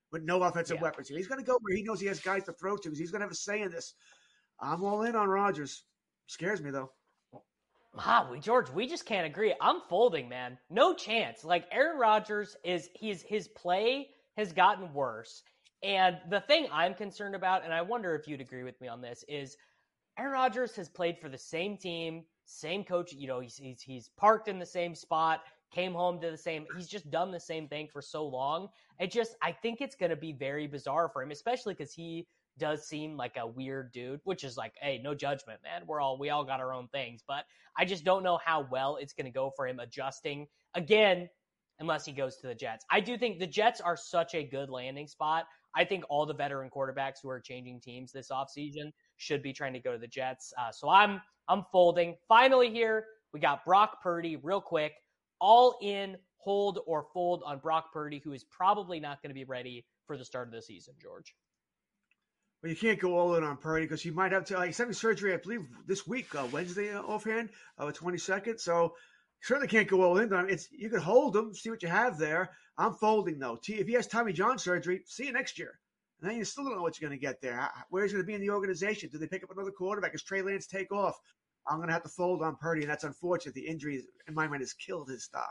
with no offensive Yeah. weapons. He's going to go where he knows he has guys to throw to because he's going to have a say in this. I'm all in on Rodgers. Scares me, though. Wow, we George, we just can't agree. I'm folding, man. No chance. Like Aaron Rodgers is he's his play has gotten worse. And the thing I'm concerned about, and I wonder if you'd agree with me on this, is Aaron Rodgers has played for the same team, same coach. You know, he's he's, he's parked in the same spot, came home to the same. He's just done the same thing for so long. It just, I think it's going to be very bizarre for him, especially because he does seem like a weird dude, which is like, hey, no judgment, man. We're all, we all got our own things, but I just don't know how well it's going to go for him adjusting again, unless he goes to the Jets. I do think the Jets are such a good landing spot. I think all the veteran quarterbacks who are changing teams this offseason should be trying to go to the Jets. Uh, so I'm, I'm folding. Finally here, we got Brock Purdy real quick, all in, hold or fold on Brock Purdy, who is probably not going to be ready for the start of the season, George. Well, you can't go all in on Purdy because he might have to. Uh, he's having surgery, I believe, this week, uh, Wednesday, uh, offhand, uh, the twenty-second. So you certainly can't go all in on him. It's you could hold him, see what you have there. I'm folding though. T- if he has Tommy John surgery, see you next year. And then you still don't know what you're going to get there. Where he's going to be in the organization? Do they pick up another quarterback? Does Trey Lance take off? I'm going to have to fold on Purdy, and that's unfortunate. The injury, in my mind, has killed his stock.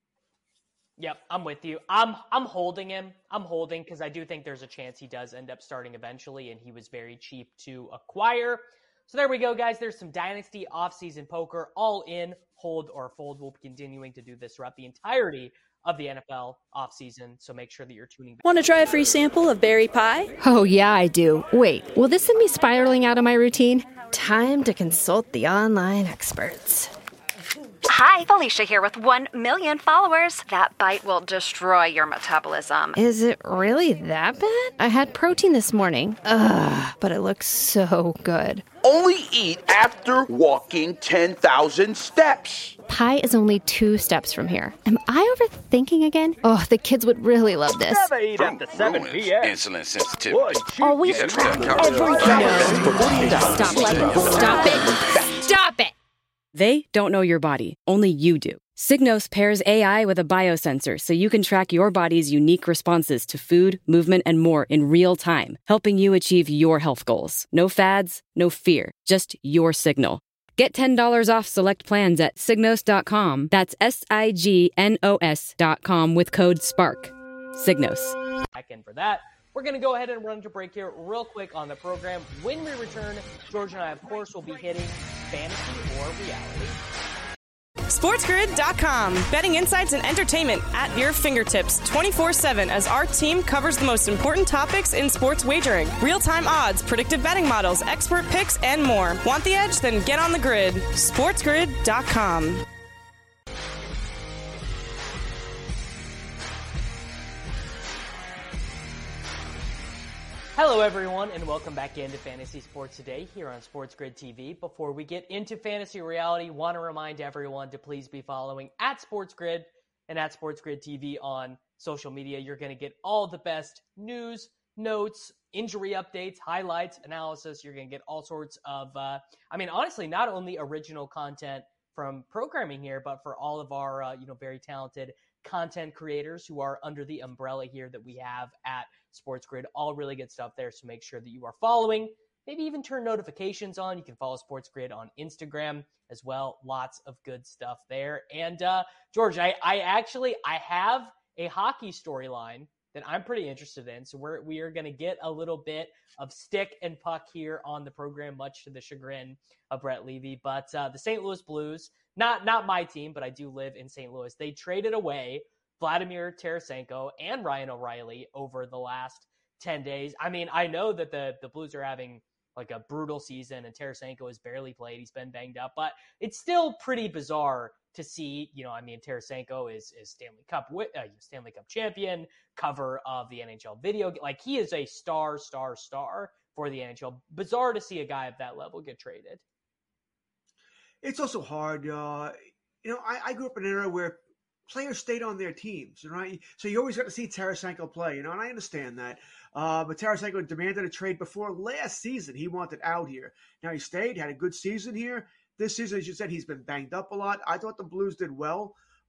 Yep, I'm with you. I'm I'm holding him. I'm holding because I do think there's a chance he does end up starting eventually, and he was very cheap to acquire. So there we go, guys. There's some Dynasty offseason poker, all in, hold or fold. We'll be continuing to do this throughout the entirety of the N F L offseason, so make sure that you're tuning back. Want to try a free sample of berry pie? Oh, yeah, I do. Wait, will this send me spiraling out of my routine? Time to consult the online experts. Hi, Felicia here with one million followers. That bite will destroy your metabolism. Is it really that bad? I had protein this morning. Ugh, but it looks so good. Only eat after walking ten thousand steps. Pie is only two steps from here. Am I overthinking again? Oh, the kids would really love this. Never eat after seven p.m. Insulin sensitivity. Always track every Stop it. Stop it. Stop it. They don't know your body, only you do. Signos pairs A I with a biosensor so you can track your body's unique responses to food, movement, and more in real time, helping you achieve your health goals. No fads, no fear, just your signal. Get ten dollars off select plans at signos dot com. That's S I G N O S dot com with code SPARK. Signos. Back in for that. We're going to go ahead and run to break here real quick on the program. When we return, George and I, of course, will be hitting fantasy or reality. SportsGrid dot com. Betting insights and entertainment at your fingertips twenty-four seven as our team covers the most important topics in sports wagering. Real-time odds, predictive betting models, expert picks, and more. Want the edge? Then get on the grid. SportsGrid dot com. Hello, everyone, and welcome back into Fantasy Sports Today here on Sports Grid T V. Before we get into fantasy reality, want to remind everyone to please be following at Sports Grid and at Sports Grid T V on social media. You're going to get all the best news, notes, injury updates, highlights, analysis. You're going to get all sorts of, uh, I mean, honestly, not only original content from programming here, but for all of our, uh, you know, very talented content creators who are under the umbrella here that we have at Sports Grid. All really good stuff there, so make sure that you are following. Maybe even turn notifications on. You can follow Sports Grid on Instagram as well. Lots of good stuff there. And uh, George, I, I actually I have a hockey storyline that I'm pretty interested in. So we're we are going to get a little bit of stick and puck here on the program, much to the chagrin of Brett Levy. But uh, the Saint Louis Blues, not not my team, but I do live in Saint Louis. They traded away Vladimir Tarasenko and Ryan O'Reilly over the last ten days. I mean, I know that the, the Blues are having like a brutal season and Tarasenko has barely played. He's been banged up, but it's still pretty bizarre to see, you know, I mean, Tarasenko is, is Stanley Cup, uh, Stanley Cup champion, cover of the N H L video. Like he is a star, star, star for the N H L. Bizarre to see a guy of that level get traded. It's also hard. Uh, you know, I, I grew up in an era where players stayed on their teams, right? So you always got to see Tarasenko play, you know, and I understand that. Uh, but Tarasenko demanded a trade before last season. He wanted out here. Now he stayed, had a good season here. This season, as you said, he's been banged up a lot. I thought the Blues did well.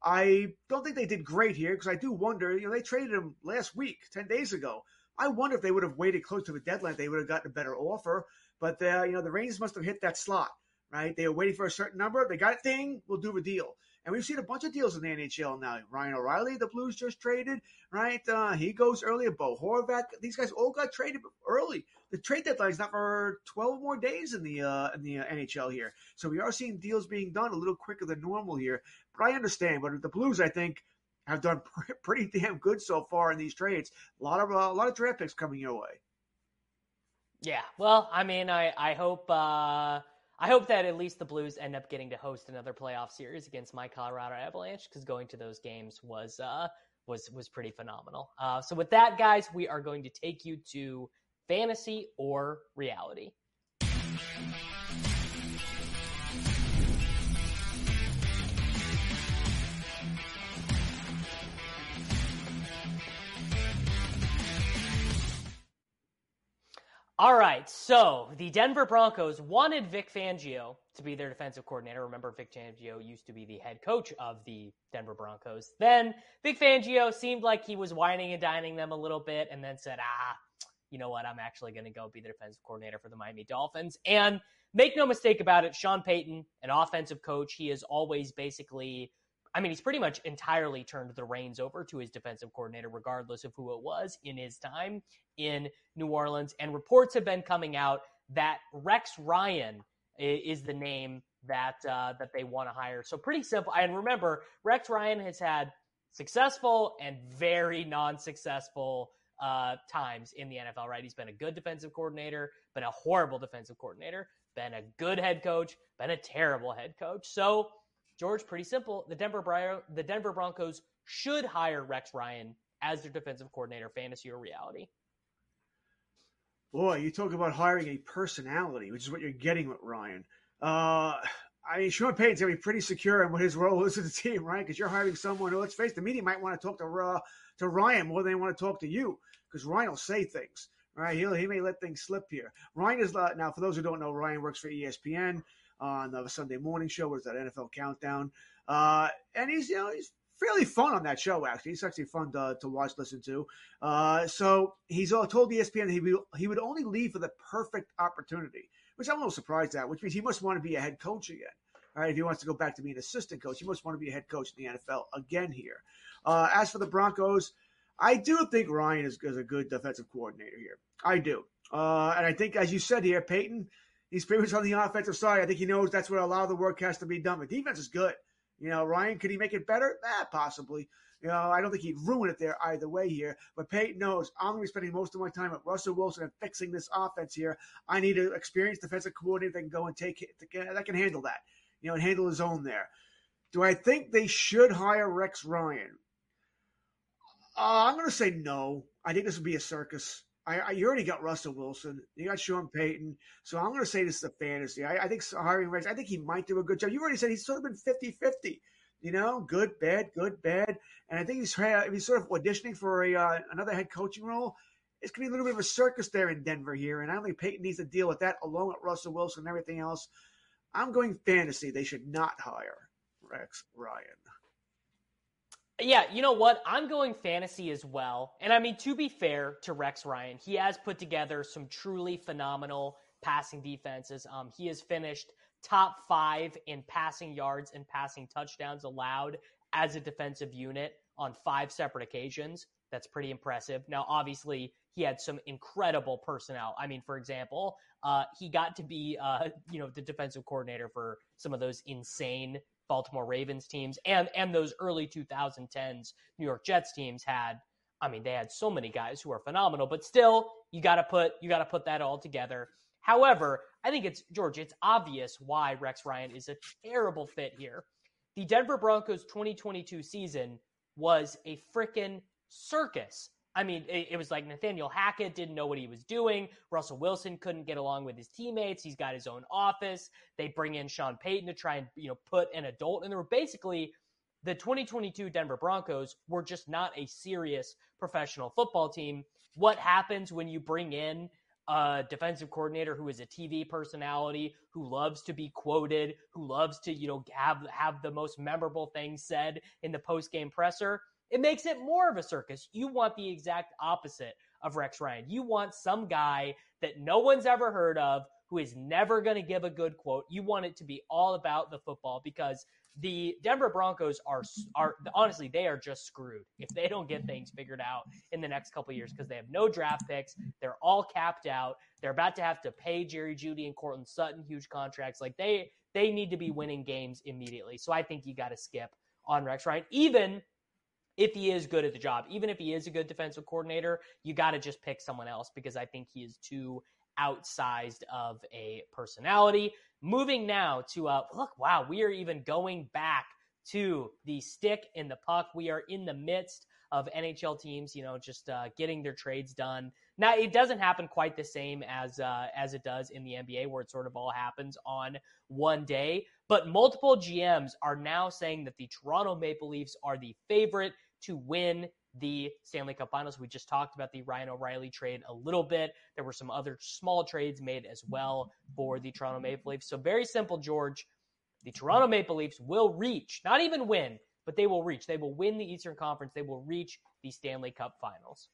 I don't think they did great here because I do wonder, you know, they traded him last week, ten days ago. I wonder if they would have waited close to the deadline, they would have gotten a better offer. But, uh, you know, the Rangers must have hit that slot, right? They were waiting for a certain number. They got it, ding, we'll do the deal. And we've seen a bunch of deals in the N H L now. Ryan O'Reilly, the Blues just traded, right? Uh, he goes earlier. Bo Horvat, these guys all got traded early. The trade deadline is not for twelve more days in the uh, in the uh, N H L here. So we are seeing deals being done a little quicker than normal here. But I understand. But the Blues, I think, have done pr- pretty damn good so far in these trades. A lot of uh, a lot of draft picks coming your way. Yeah. Well, I mean, I I hope. Uh... I hope that at least the Blues end up getting to host another playoff series against my Colorado Avalanche, because going to those games was uh, was was pretty phenomenal. Uh, so with that, guys, we are going to take you to fantasy or reality. All right, so the Denver Broncos wanted Vic Fangio to be their defensive coordinator. Remember, Vic Fangio used to be the head coach of the Denver Broncos. Then Vic Fangio seemed like he was whining and dining them a little bit, and then said, ah, you know what, I'm actually going to go be the defensive coordinator for the Miami Dolphins. And make no mistake about it, Sean Payton, an offensive coach, he is always basically... I mean, he's pretty much entirely turned the reins over to his defensive coordinator, regardless of who it was in his time in New Orleans. And reports have been coming out that Rex Ryan is the name that uh, that they want to hire. So pretty simple. And remember, Rex Ryan has had successful and very non-successful uh, times in the N F L, right? He's been a good defensive coordinator, been a horrible defensive coordinator, been a good head coach, been a terrible head coach. So George, pretty simple. The Denver Bron- the Denver Broncos should hire Rex Ryan as their defensive coordinator, fantasy or reality. Boy, you talk about hiring a personality, which is what you're getting with Ryan. Uh, I mean, Sean Payton's going to be pretty secure in what his role is in the team, right? Because you're hiring someone who, let's face it, the media might want to talk to uh, to Ryan more than they want to talk to you, because Ryan will say things, right? He'll, he may let things slip here. Ryan is, uh, now, for those who don't know, Ryan works for E S P N. On the Sunday morning show, was that N F L Countdown, uh, and he's you know he's fairly fun on that show. Actually, he's actually fun to, to watch, listen to. Uh, so he's all told E S P N that he would, he would only leave for the perfect opportunity, which I'm a little surprised at. Which means he must want to be a head coach again. All right, if he wants to go back to being an assistant coach, he must want to be a head coach in the N F L again here. Uh, as for the Broncos, I do think Ryan is, is a good defensive coordinator here. I do, uh, and I think, as you said here, Peyton. He's pretty much on the offensive side. I think he knows that's where a lot of the work has to be done. The defense is good. You know, Ryan, could he make it better? Eh, possibly. You know, I don't think he'd ruin it there either way here. But Peyton knows I'm going to be spending most of my time with Russell Wilson and fixing this offense here. I need an experienced defensive coordinator that can go and take it, that can handle that, you know, and handle his own there. Do I think they should hire Rex Ryan? Uh, I'm going to say no. I think this would be a circus. I, I, you already got Russell Wilson. You got Sean Payton. So I'm going to say this is a fantasy. I, I think hiring Rex, I think he might do a good job. You already said he's sort of been fifty-fifty. You know, good, bad, good, bad. And I think he's, he's sort of auditioning for a uh, another head coaching role. It's going to be a little bit of a circus there in Denver here. And I don't think Payton needs to deal with that along with Russell Wilson and everything else. I'm going fantasy. They should not hire Rex Ryan. Yeah, you know what? I'm going fantasy as well. And I mean, to be fair to Rex Ryan, he has put together some truly phenomenal passing defenses. Um, he has finished top five in passing yards and passing touchdowns allowed as a defensive unit on five separate occasions. That's pretty impressive. Now, obviously, he had some incredible personnel. I mean, for example, uh, he got to be, uh, you know, the defensive coordinator for some of those insane Baltimore Ravens teams, and and those early twenty tens New York Jets teams had, I mean, they had so many guys who are phenomenal, but still, you got to put you got to put that all together. However, I think it's, George, it's obvious why Rex Ryan is a terrible fit here. The Denver Broncos twenty twenty-two season was a freaking circus. I mean, it, it was like Nathaniel Hackett didn't know what he was doing. Russell Wilson couldn't get along with his teammates. He's got his own office. They bring in Sean Payton to try and, you know, put an adult. And they were basically, the twenty twenty-two Denver Broncos were just not a serious professional football team. What happens when you bring in a defensive coordinator who is a T V personality, who loves to be quoted, who loves to, you know, have, have the most memorable things said in the post-game presser, it makes it more of a circus. You want the exact opposite of Rex Ryan. You want some guy that no one's ever heard of, who is never going to give a good quote. You want it to be all about the football, because the Denver Broncos are, are honestly, they are just screwed if they don't get things figured out in the next couple of years, because they have no draft picks. They're all capped out. They're about to have to pay Jerry Jeudy and Cortland Sutton huge contracts. Like they, they need to be winning games immediately. So I think you got to skip on Rex Ryan, even if he is good at the job. Even if he is a good defensive coordinator, you got to just pick someone else, because I think he is too outsized of a personality. Moving now to, uh, look, wow, we are even going back to the stick in the puck. We are in the midst of N H L teams, you know, just uh, getting their trades done. Now, it doesn't happen quite the same as uh, as it does in the N B A, where it sort of all happens on one day. But multiple G Ms are now saying that the Toronto Maple Leafs are the favorite to win the Stanley Cup Finals. We just talked about the Ryan O'Reilly trade a little bit. There were some other small trades made as well for the Toronto Maple Leafs. So very simple, George. The Toronto Maple Leafs will reach, not even win, but they will reach. They will win the Eastern Conference. They will reach the Stanley Cup Finals.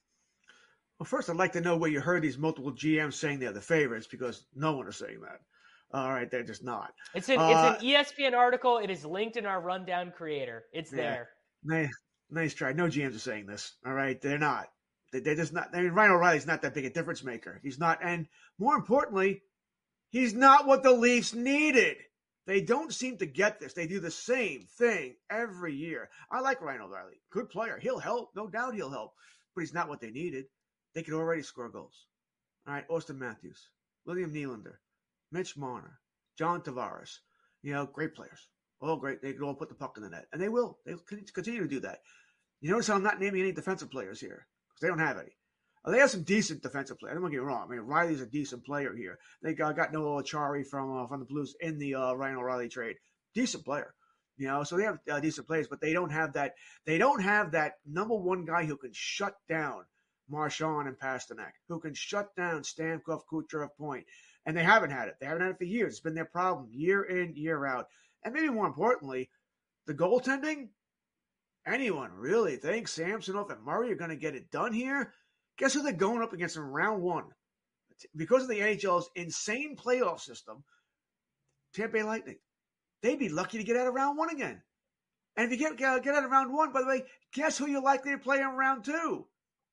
Well, first, I'd like to know where you heard these multiple G Ms saying they're the favorites, because no one is saying that. All right, they're just not. It's an, uh, it's an E S P N article. It is linked in our Rundown Creator. It's yeah, there. Nice, nice try. No G Ms are saying this. All right, they're not. They, they're just not. I mean, Ryan O'Reilly's not that big a difference maker. He's not, and more importantly, he's not what the Leafs needed. They don't seem to get this. They do the same thing every year. I like Ryan O'Reilly. Good player. He'll help. No doubt he'll help. But he's not what they needed. They could already score goals. All right, Austin Matthews, William Nylander, Mitch Marner, John Tavares. You know, great players. All great. They could all put the puck in the net. And they will. They'll continue to do that. You notice how I'm not naming any defensive players here, because they don't have any. They have some decent defensive players. I don't want to get me wrong. I mean, Riley's a decent player here. They got, got Noah Achari from uh, from the Blues in the uh, Ryan O'Reilly trade. Decent player, you know. So they have uh, decent players, but they don't have that. They don't have that number one guy who can shut down Marchand and Pasternak, who can shut down Stamkos, Kucherov, Point, and they haven't had it. They haven't had it for years. It's been their problem year in, year out, and maybe more importantly, the goaltending. Anyone really thinks Samsonov and Murray are going to get it done here? Guess who they're going up against in round one? Because of the N H L's insane playoff system, Tampa Bay Lightning. They'd be lucky to get out of round one again. And if you get, get out of round one, by the way, guess who you're likely to play in round two?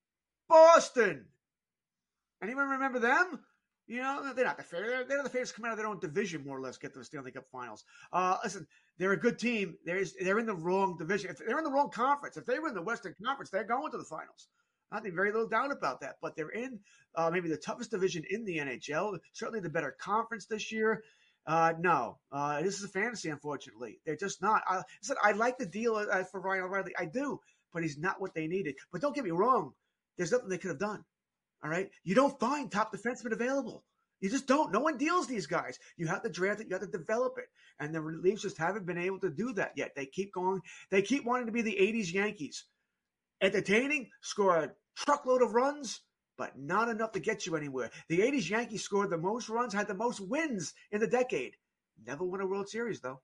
Boston. Anyone remember them? You know, they're not the favorites. They're the favorites to come out of their own division, more or less, get to the Stanley Cup Finals. Uh, listen, they're a good team. There's, they're in the wrong division. If they're in the wrong conference. If they were in the Western Conference, they're going to the finals. I think very little doubt about that. But they're in uh, maybe the toughest division in the N H L. Certainly the better conference this year. Uh, no, uh, this is a fantasy, unfortunately. They're just not. I, listen, I like the deal uh, for Ryan O'Reilly. I do. But he's not what they needed. But don't get me wrong. There's nothing they could have done. All right? You don't find top defensemen available. You just don't. No one deals these guys. You have to draft it. You have to develop it. And the Leafs just haven't been able to do that yet. They keep going. They keep wanting to be the eighties Yankees. Entertaining, score a truckload of runs, but not enough to get you anywhere. The eighties Yankees scored the most runs, had the most wins in the decade. Never won a World Series, though.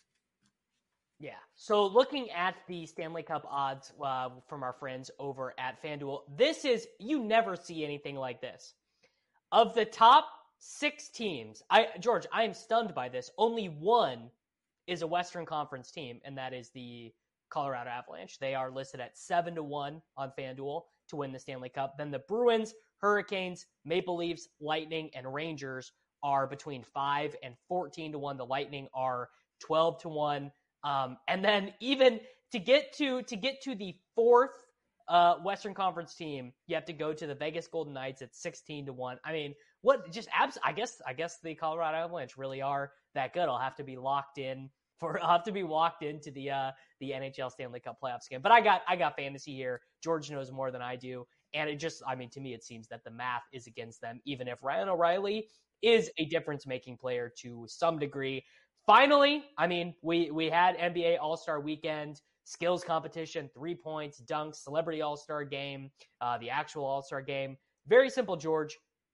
Yeah. So looking at the Stanley Cup odds uh, from our friends over at FanDuel, this is, you never see anything like this. Of the top six teams, I George, I am stunned by this. Only one is a Western Conference team, and that is the Colorado Avalanche. They are listed at seven to one on FanDuel to win the Stanley Cup. Then the Bruins, Hurricanes, Maple Leafs, Lightning, and Rangers are between five and fourteen to one. The Lightning are twelve to one. Um, and then even to get to to get to the fourth uh, Western Conference team, you have to go to the Vegas Golden Knights at sixteen to one. I mean, what just abs- I guess I guess the Colorado Avalanche really are that good. I'll have to be locked in for I'll have to be walked into the uh, the N H L Stanley Cup playoffs again. But I got I got fantasy here. George knows more than I do, and it just I mean to me it seems that the math is against them. Even if Ryan O'Reilly is a difference making player to some degree. Finally, I mean we we had N B A All-Star Weekend, skills competition, three points, dunks, celebrity All-Star game, uh, the actual All-Star game. Very simple, George.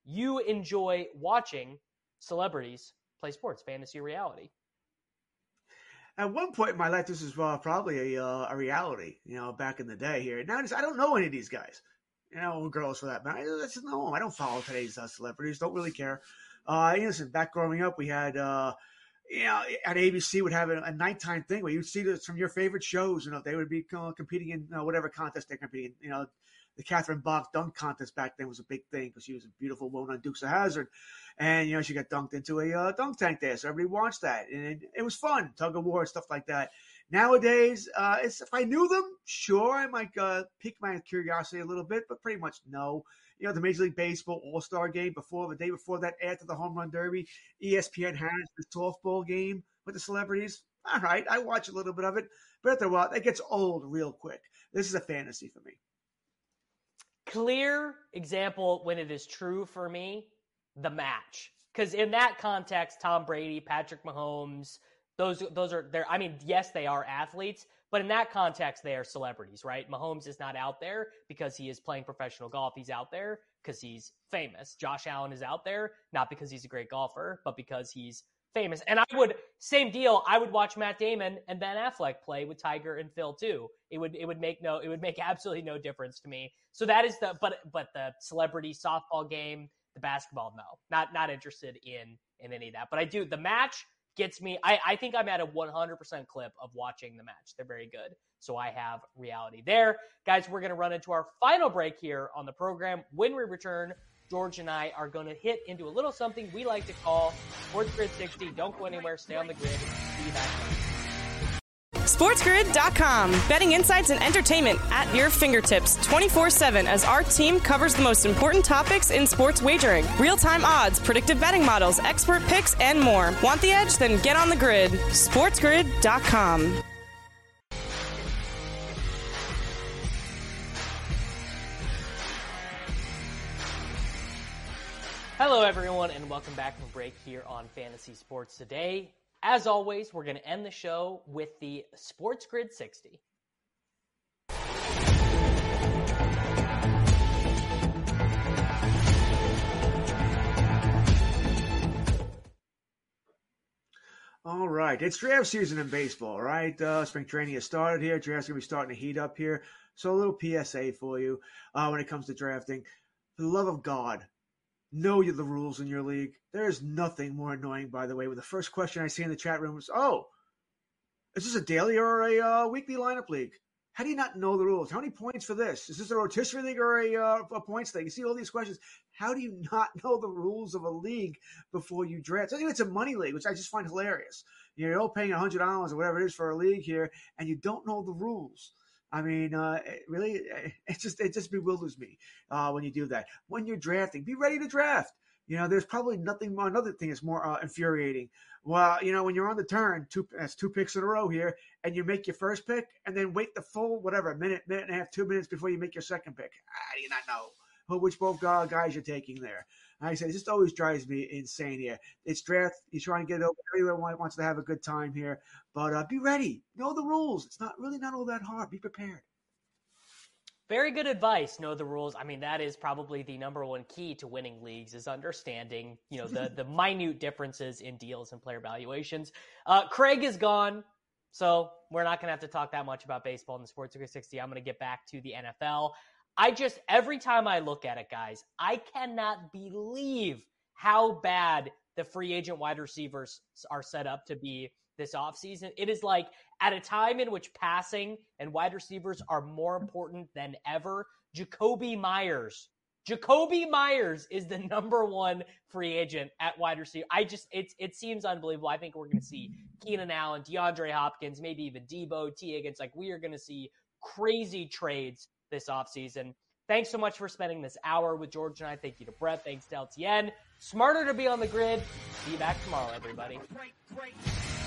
you enjoy watching celebrities play sports, fantasy, reality. At one point in my life, this was uh, probably a uh, a reality, you know, back in the day here. Now, I don't know any of these guys, you know, or girls for that matter. I just know them. I don't follow today's uh, celebrities. Don't really care. Uh, listen, back growing up, we had, uh, you know, at A B C would have a, a nighttime thing where you'd see this from your favorite shows. You know, they would be uh, competing in uh, whatever contest they're competing. You know, the Catherine Bach dunk contest back then was a big thing because she was a beautiful woman on Dukes of Hazzard. And, you know, she got dunked into a uh, dunk tank there. So everybody watched that. And it, it was fun, tug of war, stuff like that. Nowadays, uh, it's, if I knew them, sure, I might uh, pique my curiosity a little bit, but pretty much no. You know, the Major League Baseball All-Star game before, the day before that, after the Home Run Derby, E S P N has the softball game with the celebrities. All right, I watch a little bit of it. But after a while, it gets old real quick. This is a fantasy for me. Clear example when it is true for me, the match. Because in that context, Tom Brady, Patrick Mahomes, those those are there. I mean, yes, they are athletes, but in that context, they are celebrities, right? Mahomes is not out there because he is playing professional golf. He's out there because he's famous. Josh Allen is out there not because he's a great golfer, but because he's famous. And I would, same deal, I would watch Matt Damon and Ben Affleck play with Tiger and Phil too. It would it would make no it would make absolutely no difference to me. So that is the but but the celebrity softball game, the basketball, no. Not not interested in in any of that. But I do, the match gets me. I, I think I'm at a one hundred percent clip of watching the match. They're very good. So I have reality there. Guys, we're going to run into our final break here on the program. When we return, George and I are going to hit into a little something we like to call Sports Grid sixty. Don't go anywhere. Stay on the grid. See you back later. SportsGrid dot com. Betting insights and entertainment at your fingertips twenty-four seven as our team covers the most important topics in sports wagering. Real-time odds, predictive betting models, expert picks, and more. Want the edge? Then get on the grid. SportsGrid dot com. Hello, everyone, and welcome back from break here on Fantasy Sports Today. As always, we're going to end the show with the Sports Grid sixty. All right. It's draft season in baseball, right? Uh, spring training has started here. Draft's going to be starting to heat up here. So a little P S A for you uh, when it comes to drafting. For the love of God, know you the rules in your league. There is nothing more annoying, by the way, with the first question I see in the chat room is, oh, is this a daily or a uh, weekly lineup league? How do you not know the rules? How many points for this? Is this a rotisserie league or a, uh, a points thing? You see all these questions. How do you not know the rules of a league before you draft? I think it's a money league, which I just find hilarious. You're all paying one hundred dollars or whatever it is for a league here, and you don't know the rules. I mean, uh, it really, it just it just bewilders me uh, when you do that. When you're drafting, be ready to draft. You know, there's probably nothing more. Another thing that's more uh, infuriating. Well, you know, when you're on the turn, two that's two picks in a row here, and you make your first pick, and then wait the full whatever a minute, minute and a half, two minutes before you make your second pick. How do you not know who, which both guys you're taking there? Like I said, it just always drives me insane here. It's draft. You're trying to get it over. Everyone wants to have a good time here, but uh, be ready. Know the rules. It's not really not all that hard. Be prepared. Very good advice. Know the rules. I mean, that is probably the number one key to winning leagues is understanding, you know, the, the minute differences in deals and player valuations. Uh, Craig is gone, so we're not going to have to talk that much about baseball in the Sports Grid sixty. I'm going to get back to the N F L. I just, every time I look at it, guys, I cannot believe how bad the free agent wide receivers are set up to be this offseason. It is like at a time in which passing and wide receivers are more important than ever, Jacoby Myers. Jacoby Myers is the number one free agent at wide receiver. I just, it's, it seems unbelievable. I think we're going to see Keenan Allen, DeAndre Hopkins, maybe even Debo, T. Higgins. Like, we are going to see crazy trades this offseason. Thanks so much for spending this hour with George and I. Thank you to Brett. Thanks to L T N. Smarter to be on the grid. See you back tomorrow, everybody. Great, great.